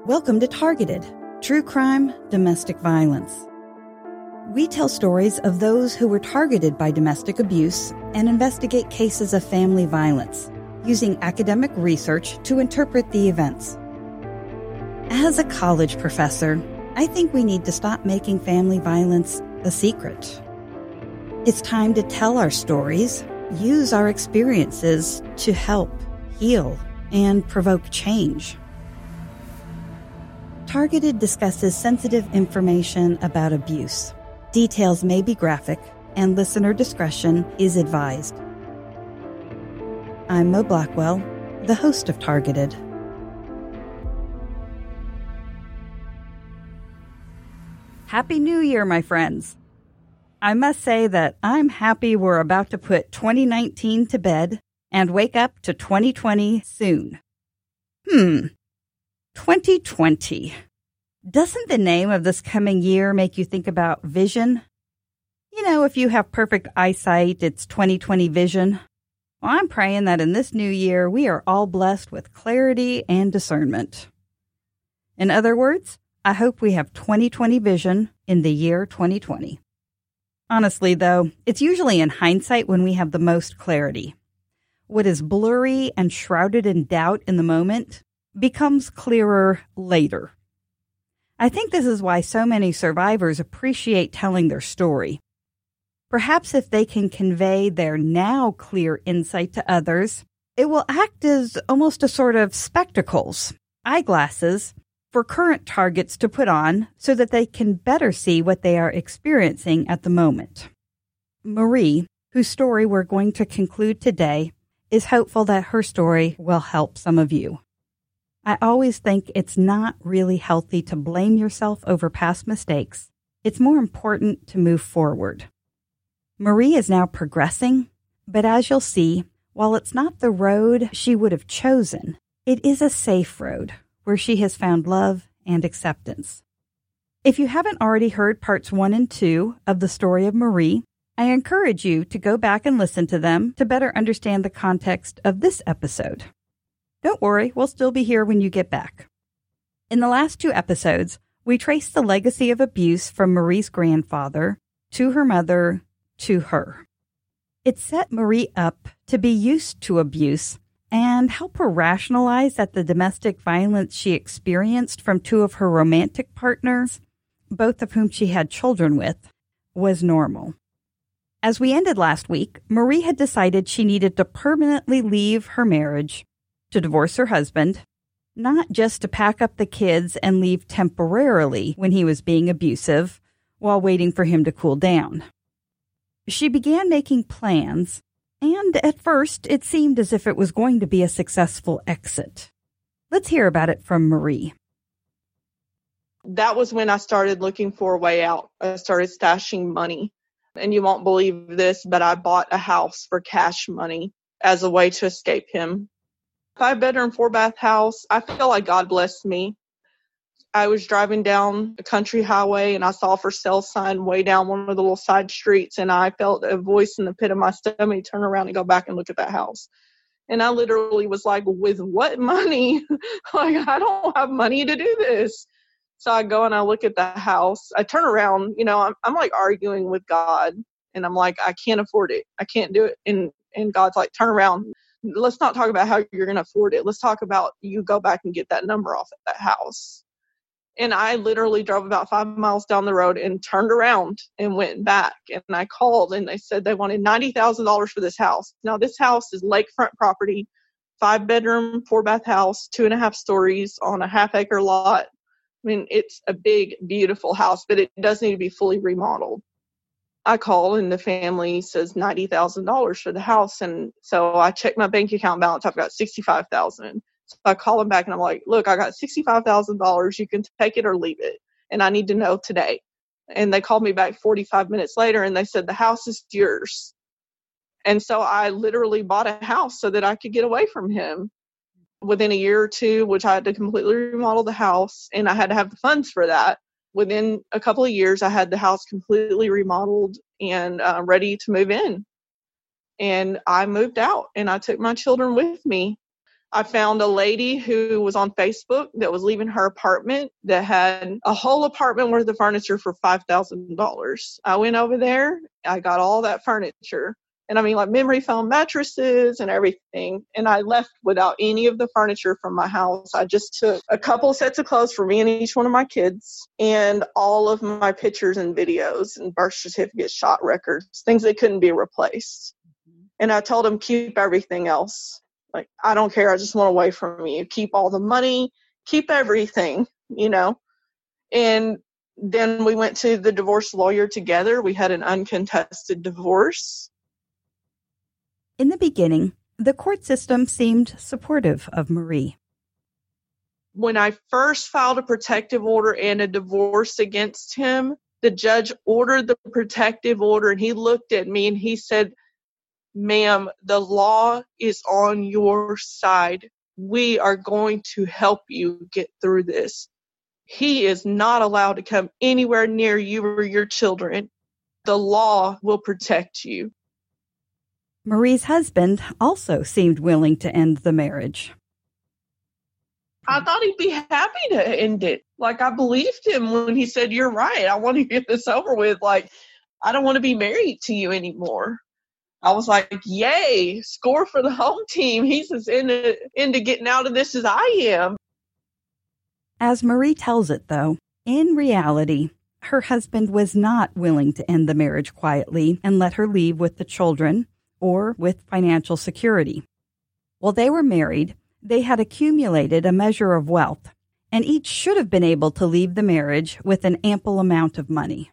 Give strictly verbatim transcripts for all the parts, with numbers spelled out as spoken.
Welcome to Targeted, True Crime, Domestic Violence. We tell stories of those who were targeted by domestic abuse and investigate cases of family violence, using academic research to interpret the events. As a college professor, I think we need to stop making family violence a secret. It's time to tell our stories, use our experiences to help, heal, and provoke change. Targeted discusses sensitive information about abuse. Details may be graphic, and listener discretion is advised. I'm Mo Blackwell, the host of Targeted. Happy New Year, my friends. I must say that I'm happy we're about to put twenty nineteen to bed and wake up to twenty twenty soon. Hmm. twenty twenty. Doesn't the name of this coming year make you think about vision? You know, if you have perfect eyesight, it's twenty twenty vision. Well, I'm praying that in this new year, we are all blessed with clarity and discernment. In other words, I hope we have twenty twenty vision in the year twenty twenty. Honestly, though, it's usually in hindsight when we have the most clarity. What is blurry and shrouded in doubt in the moment becomes clearer later. I think this is why so many survivors appreciate telling their story. Perhaps if they can convey their now clear insight to others, it will act as almost a sort of spectacles, eyeglasses, for current targets to put on so that they can better see what they are experiencing at the moment. Marie, whose story we're going to conclude today, is hopeful that her story will help some of you. I always think it's not really healthy to blame yourself over past mistakes. It's more important to move forward. Marie is now progressing, but as you'll see, while it's not the road she would have chosen, it is a safe road where she has found love and acceptance. If you haven't already heard parts one and two of the story of Marie, I encourage you to go back and listen to them to better understand the context of this episode. Don't worry, we'll still be here when you get back. In the last two episodes, we traced the legacy of abuse from Marie's grandfather to her mother to her. It set Marie up to be used to abuse and help her rationalize that the domestic violence she experienced from two of her romantic partners, both of whom she had children with, was normal. As we ended last week, Marie had decided she needed to permanently leave her marriage, to divorce her husband, not just to pack up the kids and leave temporarily when he was being abusive while waiting for him to cool down. She began making plans, and at first it seemed as if it was going to be a successful exit. Let's hear about it from Marie. That was when I started looking for a way out. I started stashing money. And you won't believe this, but I bought a house for cash money as a way to escape him. Five bedroom, four bath house. I feel like God blessed me. I was driving down a country highway and I saw a for sale sign way down one of the little side streets, and I felt a voice in the pit of my stomach turn around and go back and look at that house. And I literally was like, with what money? Like, I don't have money to do this. So I go and I look at the house. I turn around, you know, I'm, I'm like arguing with God, and I'm like, I can't afford it. I can't do it. And, and God's like, turn around. Let's not talk about how you're going to afford it. Let's talk about you go back and get that number off at that house. And I literally drove about five miles down the road and turned around and went back. And I called and they said they wanted ninety thousand dollars for this house. Now, this house is lakefront property, five bedroom, four bath house, two and a half stories on a half acre lot. I mean, it's a big, beautiful house, but it does need to be fully remodeled. I call and the family says ninety thousand dollars for the house. And so I check my bank account balance. I've got sixty-five thousand dollars. So I call them back and I'm like, look, I got sixty-five thousand dollars. You can take it or leave it. And I need to know today. And they called me back forty-five minutes later and they said, the house is yours. And so I literally bought a house so that I could get away from him within a year or two, which I had to completely remodel the house and I had to have the funds for that. Within a couple of years, I had the house completely remodeled and uh, ready to move in. And I moved out and I took my children with me. I found a lady who was on Facebook that was leaving her apartment that had a whole apartment worth of furniture for five thousand dollars. I went over there. I got all that furniture. And I mean, like memory foam mattresses and everything. And I left without any of the furniture from my house. I just took a couple sets of clothes for me and each one of my kids and all of my pictures and videos and birth certificates, shot records, things that couldn't be replaced. And I told them, keep everything else. Like, I don't care. I just want away from you. Keep all the money, keep everything, you know. And then we went to the divorce lawyer together. We had an uncontested divorce. In the beginning, the court system seemed supportive of Marie. When I first filed a protective order and a divorce against him, the judge ordered the protective order, and he looked at me and he said, ma'am, the law is on your side. We are going to help you get through this. He is not allowed to come anywhere near you or your children. The law will protect you. Marie's husband also seemed willing to end the marriage. I thought he'd be happy to end it. Like, I believed him when he said, you're right. I want to get this over with. Like, I don't want to be married to you anymore. I was like, yay, score for the home team. He's as into, into getting out of this as I am. As Marie tells it, though, in reality, her husband was not willing to end the marriage quietly and let her leave with the children or with financial security. While they were married, they had accumulated a measure of wealth, and each should have been able to leave the marriage with an ample amount of money.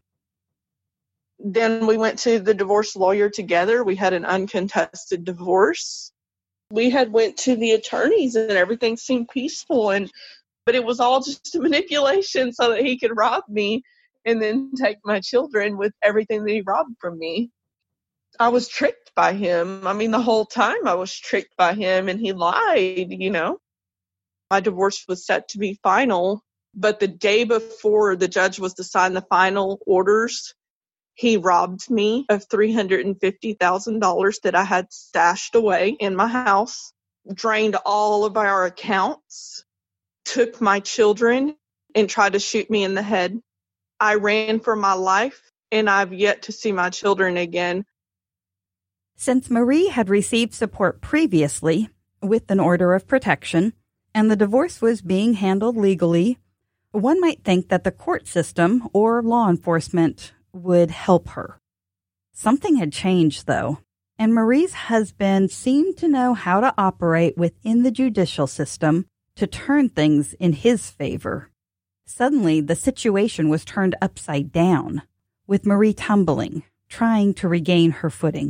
Then we went to the divorce lawyer together. We had an uncontested divorce. We had went to the attorneys and everything seemed peaceful, and but it was all just a manipulation so that he could rob me and then take my children with everything that he robbed from me. I was tricked by him. I mean, the whole time I was tricked by him, and he lied, you know. My divorce was set to be final, but the day before the judge was to sign the final orders, he robbed me of three hundred fifty thousand dollars that I had stashed away in my house, drained all of our accounts, took my children, and tried to shoot me in the head. I ran for my life, and I've yet to see my children again. Since Marie had received support previously with an order of protection, and the divorce was being handled legally, one might think that the court system or law enforcement would help her. Something had changed, though, and Marie's husband seemed to know how to operate within the judicial system to turn things in his favor. Suddenly, the situation was turned upside down, with Marie tumbling, trying to regain her footing.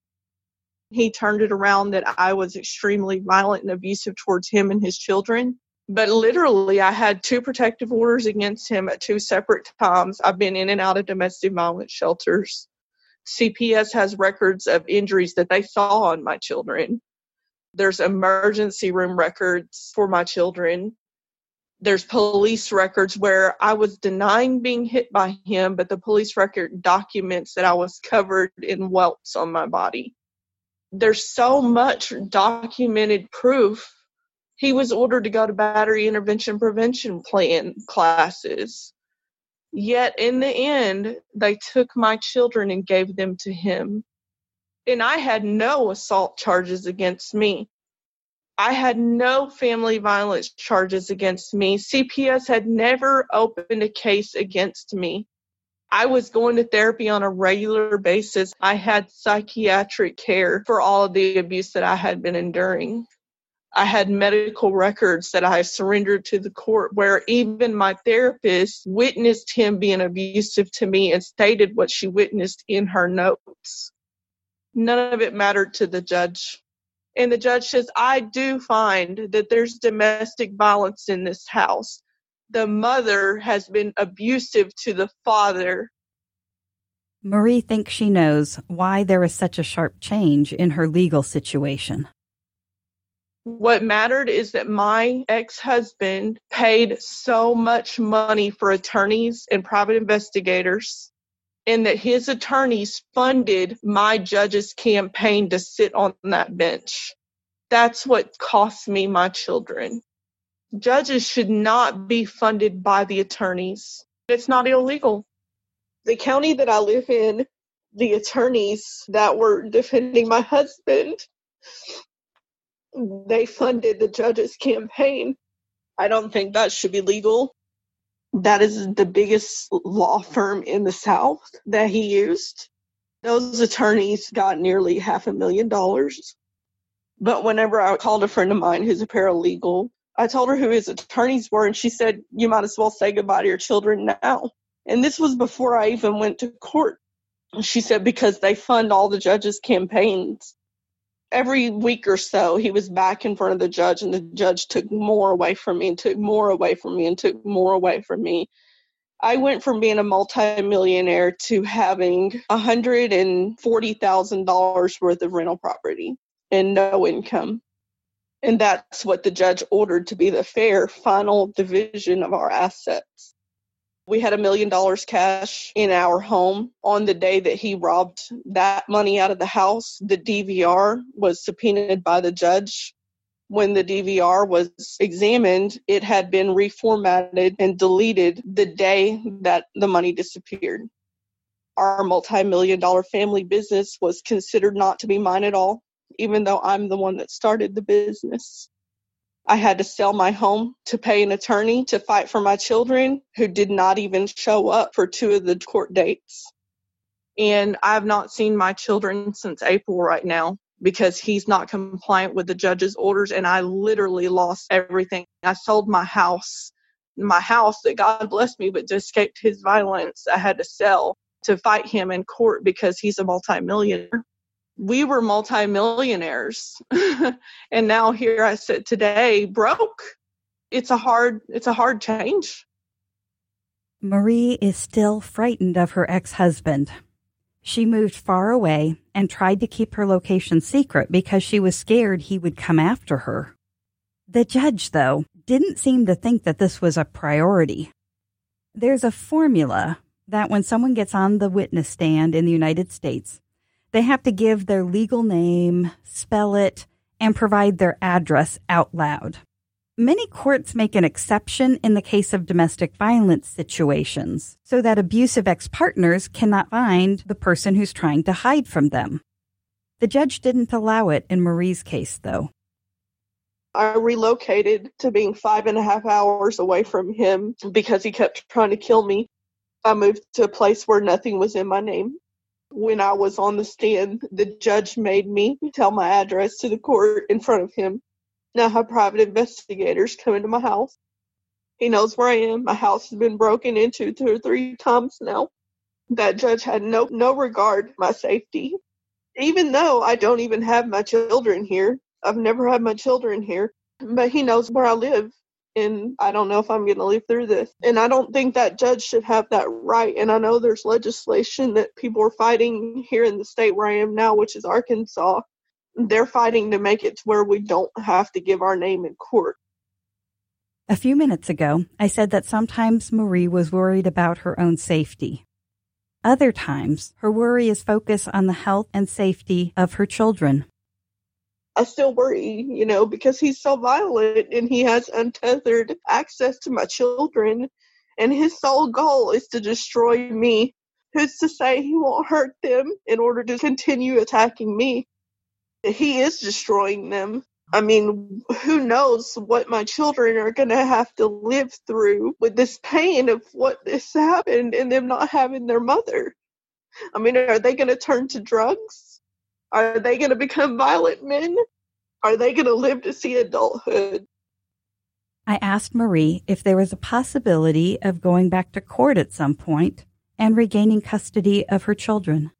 He turned it around that I was extremely violent and abusive towards him and his children. But literally, I had two protective orders against him at two separate times. I've been in and out of domestic violence shelters. C P S has records of injuries that they saw on my children. There's emergency room records for my children. There's police records where I was denying being hit by him, but the police record documents that I was covered in welts on my body. There's so much documented proof. He was ordered to go to battery intervention prevention plan classes. Yet in the end, they took my children and gave them to him. And I had no assault charges against me. I had no family violence charges against me. C P S had never opened a case against me. I was going to therapy on a regular basis. I had psychiatric care for all of the abuse that I had been enduring. I had medical records that I surrendered to the court where even my therapist witnessed him being abusive to me and stated what she witnessed in her notes. None of it mattered to the judge. And the judge says, I do find that there's domestic violence in this house. The mother has been abusive to the father. Marie thinks she knows why there is such a sharp change in her legal situation. What mattered is that my ex-husband paid so much money for attorneys and private investigators, and that his attorneys funded my judge's campaign to sit on that bench. That's what cost me my children. Judges should not be funded by the attorneys. It's not illegal. The county that I live in, the attorneys that were defending my husband, they funded the judge's campaign. I don't think that should be legal. That is the biggest law firm in the South that he used. Those attorneys got nearly half a million dollars. But whenever I called a friend of mine who's a paralegal, I told her who his attorneys were, and she said, you might as well say goodbye to your children now. And this was before I even went to court. She said, because they fund all the judges' campaigns. Every week or so, he was back in front of the judge, and the judge took more away from me and took more away from me and took more away from me. I went from being a multimillionaire to having one hundred forty thousand dollars worth of rental property and no income. And that's what the judge ordered to be the fair final division of our assets. We had a million dollars cash in our home. On the day that he robbed that money out of the house, the D V R was subpoenaed by the judge. When the D V R was examined, it had been reformatted and deleted the day that the money disappeared. Our multi-million dollar family business was considered not to be mine at all, even though I'm the one that started the business. I had to sell my home to pay an attorney to fight for my children who did not even show up for two of the court dates. And I have not seen my children since April right now because he's not compliant with the judge's orders, and I literally lost everything. I sold my house, my house that God blessed me, but to escape his violence, I had to sell to fight him in court because he's a multimillionaire. We were multimillionaires, and now here I sit today broke. It's a hard, it's a hard change. Marie is still frightened of her ex-husband. She moved far away and tried to keep her location secret because she was scared he would come after her. The judge, though, didn't seem to think that this was a priority. There's a formula that when someone gets on the witness stand in the United States, they have to give their legal name, spell it, and provide their address out loud. Many courts make an exception in the case of domestic violence situations so that abusive ex-partners cannot find the person who's trying to hide from them. The judge didn't allow it in Marie's case, though. I relocated to being five and a half hours away from him because he kept trying to kill me. I moved to a place where nothing was in my name. When I was on the stand, the judge made me tell my address to the court in front of him. Now I have private investigators coming to my house. He knows where I am. My house has been broken into two or three times now. That judge had no, no regard for my safety. Even though I don't even have my children here. I've never had my children here. But he knows where I live. And I don't know if I'm going to live through this. And I don't think that judge should have that right. And I know there's legislation that people are fighting here in the state where I am now, which is Arkansas. They're fighting to make it to where we don't have to give our name in court. A few minutes ago, I said that sometimes Marie was worried about her own safety. Other times, her worry is focused on the health and safety of her children. I still worry, you know, because he's so violent and he has untethered access to my children. And his sole goal is to destroy me. Who's to say he won't hurt them in order to continue attacking me? He is destroying them. I mean, who knows what my children are going to have to live through with this pain of what this happened and them not having their mother. I mean, are they going to turn to drugs? Are they going to become violent men? Are they going to live to see adulthood? I asked Marie if there was a possibility of going back to court at some point and regaining custody of her children.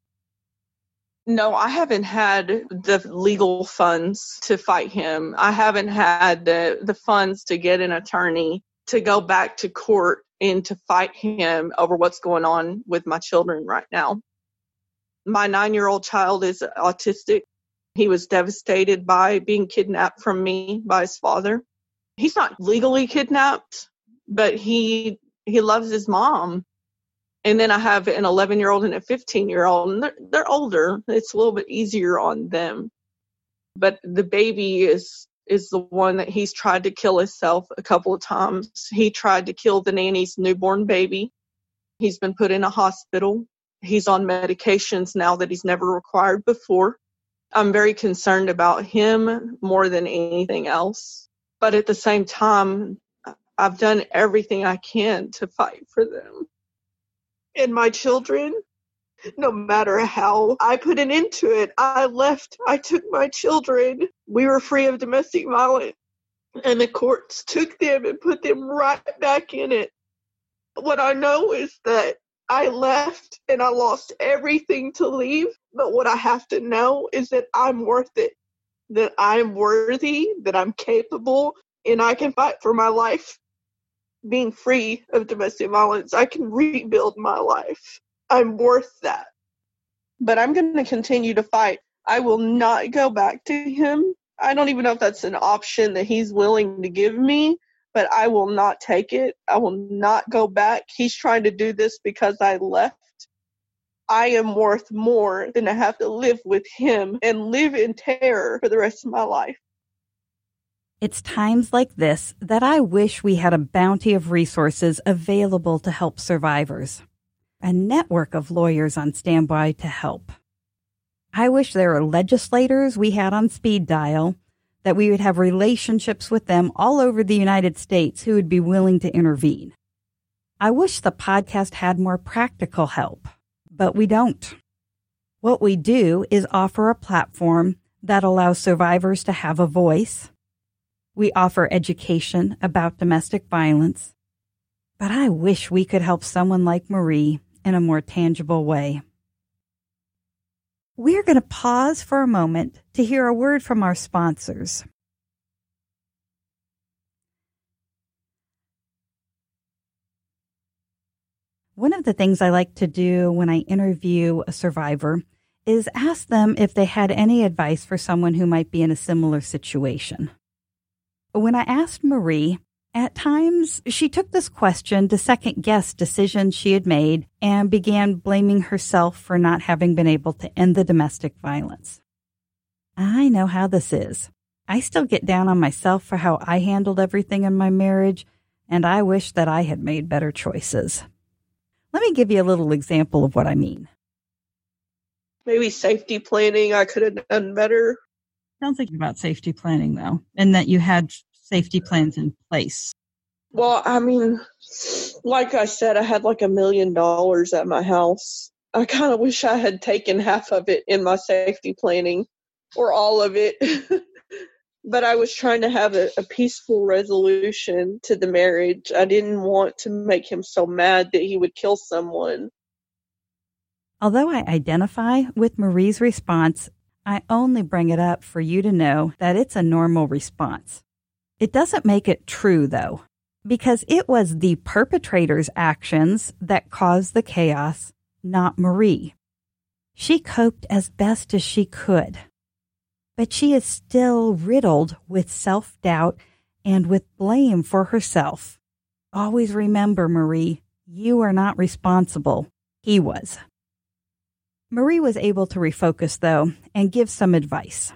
No, I haven't had the legal funds to fight him. I haven't had the, the funds to get an attorney to go back to court and to fight him over what's going on with my children right now. My nine-year-old child is autistic. He was devastated by being kidnapped from me by his father. He's not legally kidnapped, but he he loves his mom. And then I have an eleven-year-old and a fifteen-year-old, and they're, they're older. It's a little bit easier on them. But the baby is is the one that he's tried to kill himself a couple of times. He tried to kill the nanny's newborn baby. He's been put in a hospital. He's on medications now that he's never required before. I'm very concerned about him more than anything else. But at the same time, I've done everything I can to fight for them. And my children, no matter how I put an end to it, I left. I took my children. We were free of domestic violence. And the courts took them and put them right back in it. What I know is that I left and I lost everything to leave. But what I have to know is that I'm worth it, that I'm worthy, that I'm capable, and I can fight for my life. Being free of domestic violence, I can rebuild my life. I'm worth that. But I'm going to continue to fight. I will not go back to him. I don't even know if that's an option that he's willing to give me, but I will not take it. I will not go back. He's trying to do this because I left. I am worth more than to have to live with him and live in terror for the rest of my life. It's times like this that I wish we had a bounty of resources available to help survivors. A network of lawyers on standby to help. I wish there were legislators we had on speed dial, that we would have relationships with them all over the United States who would be willing to intervene. I wish the podcast had more practical help, but we don't. What we do is offer a platform that allows survivors to have a voice. We offer education about domestic violence. But I wish we could help someone like Marie in a more tangible way. We're going to pause for a moment to hear a word from our sponsors. One of the things I like to do when I interview a survivor is ask them if they had any advice for someone who might be in a similar situation. When I asked Marie, at times she took this question to second-guess decisions she had made and began blaming herself for not having been able to end the domestic violence. I know how this is. I still get down on myself for how I handled everything in my marriage, and I wish that I had made better choices. Let me give you a little example of what I mean. Maybe safety planning, I could have done better. Don't think about safety planning, though, and that you had safety plans in place. Well, I mean, like I said, I had like a million dollars at my house. I kind of wish I had taken half of it in my safety planning, or all of it. But I was trying to have a, a peaceful resolution to the marriage. I didn't want to make him so mad that he would kill someone. Although I identify with Marie's response, I only bring it up for you to know that it's a normal response. It doesn't make it true, though, because it was the perpetrator's actions that caused the chaos, not Marie. She coped as best as she could, but she is still riddled with self-doubt and with blame for herself. Always remember, Marie, you are not responsible. He was. Marie was able to refocus, though, and give some advice.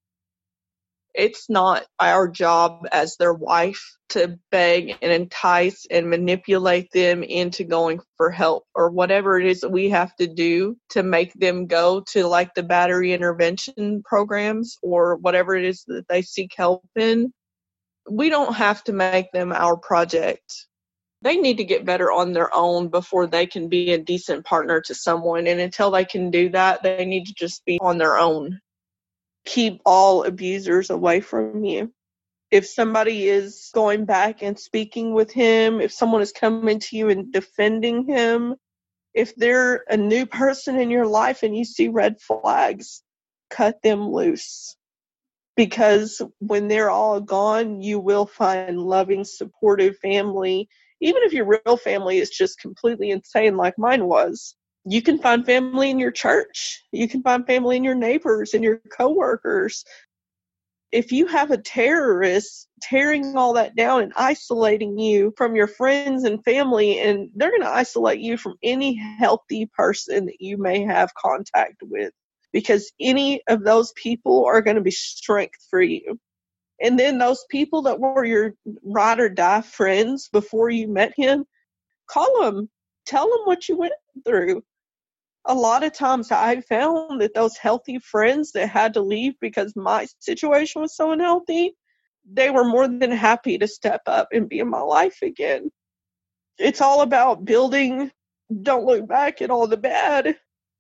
It's not our job as their wife to beg and entice and manipulate them into going for help, or whatever it is that we have to do to make them go to like the battery intervention programs or whatever it is that they seek help in. We don't have to make them our project. They need to get better on their own before they can be a decent partner to someone. And until they can do that, they need to just be on their own. Keep all abusers away from you. If somebody is going back and speaking with him, if someone is coming to you and defending him, if they're a new person in your life and you see red flags, cut them loose. Because when they're all gone, you will find loving, supportive family. Even if your real family is just completely insane like mine was. You can find family in your church. You can find family in your neighbors and your coworkers. If you have a terrorist tearing all that down and isolating you from your friends and family, and they're going to isolate you from any healthy person that you may have contact with. because any of those people are going to be strength for you. And then those people that were your ride or die friends before you met him, call them, tell them what you went through. A lot of times I found that those healthy friends that had to leave because my situation was so unhealthy, they were more than happy to step up and be in my life again. It's all about building. Don't look back at all the bad.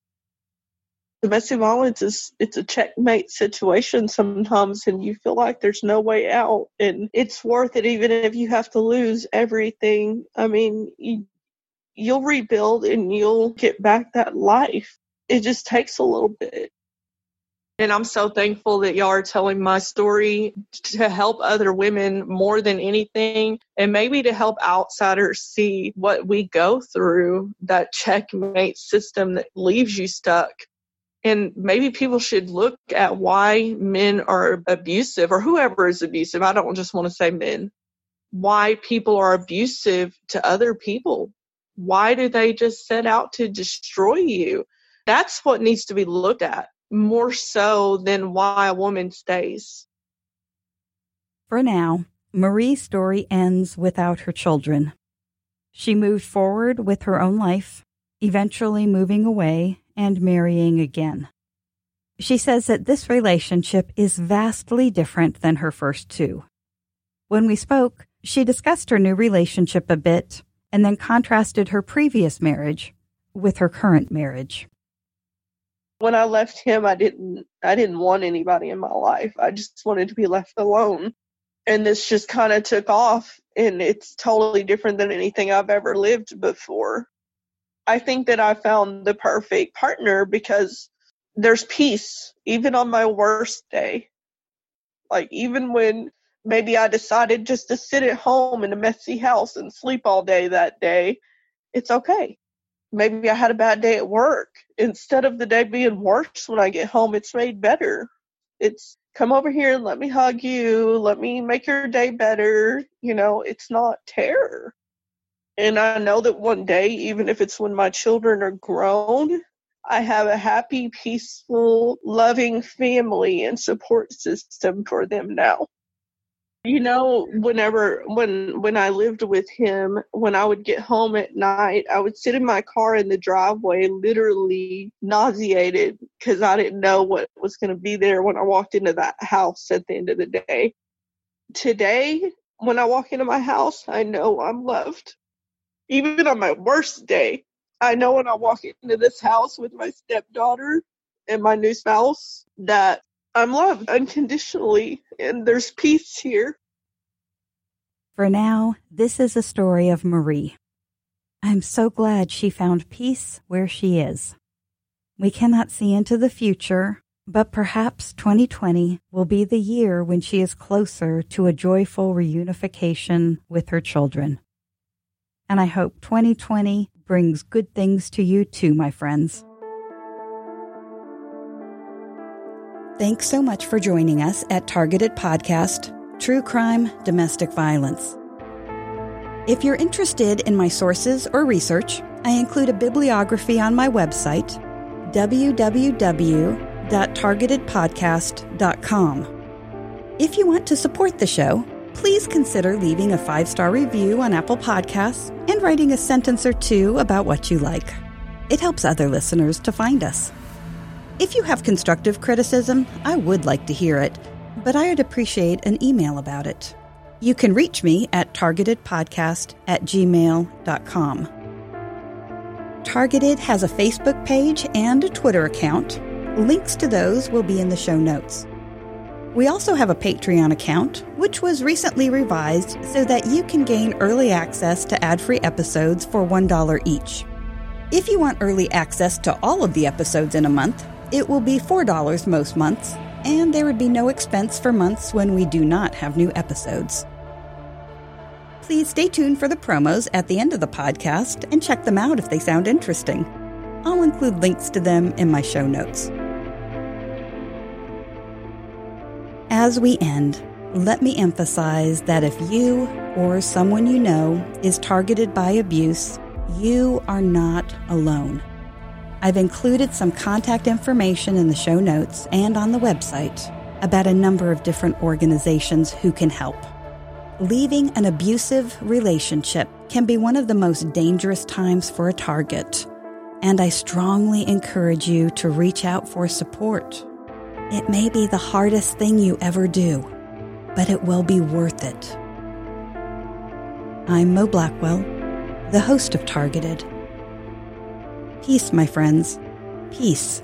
Domestic violence is, it's a checkmate situation sometimes, and you feel like there's no way out, and it's worth it even if you have to lose everything. I mean, you, you'll rebuild and you'll get back that life. It just takes a little bit. And I'm so thankful that y'all are telling my story to help other women more than anything, and maybe to help outsiders see what we go through, that checkmate system that leaves you stuck. And maybe people should look at why men are abusive, or whoever is abusive. I don't just want to say men. Why people are abusive to other people. Why do they just set out to destroy you? That's what needs to be looked at, more so than why a woman stays. For now, Marie's story ends without her children. She moved forward with her own life, eventually moving away and marrying again. She says that this relationship is vastly different than her first two. When we spoke, she discussed her new relationship a bit and then contrasted her previous marriage with her current marriage. When I left him, I didn't I didn't want anybody in my life. I just wanted to be left alone. And this just kind of took off, and it's totally different than anything I've ever lived before. I think that I found the perfect partner because there's peace, even on my worst day. Like, even when maybe I decided just to sit at home in a messy house and sleep all day that day, it's okay. Maybe I had a bad day at work. Instead of the day being worse when I get home, it's made better. It's come over here and let me hug you. Let me make your day better. You know, it's not terror. And I know that one day, even if it's when my children are grown, I have a happy, peaceful, loving family and support system for them now. You know, whenever, when, when I lived with him, when I would get home at night, I would sit in my car in the driveway, literally nauseated because I didn't know what was going to be there when I walked into that house at the end of the day. Today, when I walk into my house, I know I'm loved. Even on my worst day, I know when I walk into this house with my stepdaughter and my new spouse that I'm loved unconditionally, and there's peace here. For now, this is a story of Marie. I'm so glad she found peace where she is. We cannot see into the future, but perhaps twenty twenty will be the year when she is closer to a joyful reunification with her children. And I hope twenty twenty brings good things to you too, my friends. Thanks so much for joining us at Targeted Podcast, True Crime, Domestic Violence. If you're interested in my sources or research, I include a bibliography on my website, w w w dot targeted podcast dot com. If you want to support the show, please consider leaving a five-star review on Apple Podcasts and writing a sentence or two about what you like. It helps other listeners to find us. If you have constructive criticism, I would like to hear it, but I would appreciate an email about it. You can reach me at targetedpodcast at gmail dot com. Targeted has a Facebook page and a Twitter account. Links to those will be in the show notes. We also have a Patreon account, which was recently revised so that you can gain early access to ad-free episodes for one dollar each. If you want early access to all of the episodes in a month, it will be four dollars most months, and there would be no expense for months when we do not have new episodes. Please stay tuned for the promos at the end of the podcast and check them out if they sound interesting. I'll include links to them in my show notes. As we end, let me emphasize that if you or someone you know is targeted by abuse, you are not alone. I've included some contact information in the show notes and on the website about a number of different organizations who can help. Leaving an abusive relationship can be one of the most dangerous times for a target, and I strongly encourage you to reach out for support. It may be the hardest thing you ever do, but it will be worth it. I'm Mo Blackwell, the host of Targeted. Peace, my friends. Peace.